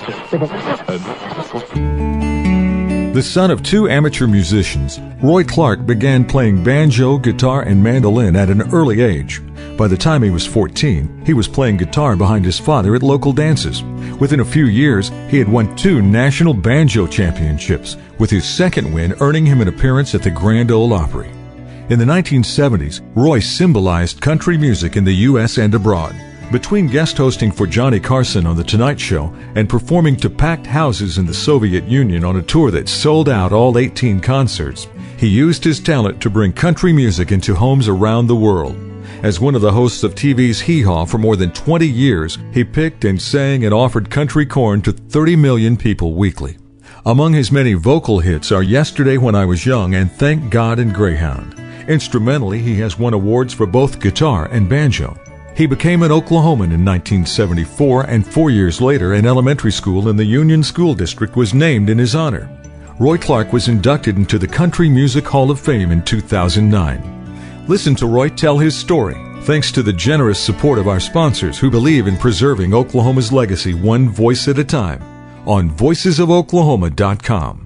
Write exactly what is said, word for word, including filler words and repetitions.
The son of two amateur musicians, Roy Clark began playing banjo, guitar, and mandolin at an early age. By the time he was fourteen, he was playing guitar behind his father at local dances. Within a few years, he had won two national banjo championships, with his second win earning him an appearance at the Grand Ole Opry. In the nineteen seventies, Roy symbolized country music in the U S and abroad. Between guest hosting for Johnny Carson on The Tonight Show and performing to packed houses in the Soviet Union on a tour that sold out all eighteen concerts, he used his talent to bring country music into homes around the world. As one of the hosts of T V's Hee Haw for more than twenty years, he picked and sang and offered country corn to thirty million people weekly. Among his many vocal hits are Yesterday When I Was Young and Thank God and Greyhound. Instrumentally, he has won awards for both guitar and banjo. He became an Oklahoman in nineteen seventy-four, and four years later, an elementary school in the Union School District was named in his honor. Roy Clark was inducted into the Country Music Hall of Fame in two thousand nine. Listen to Roy tell his story, thanks to the generous support of our sponsors who believe in preserving Oklahoma's legacy one voice at a time, on voices of oklahoma dot com.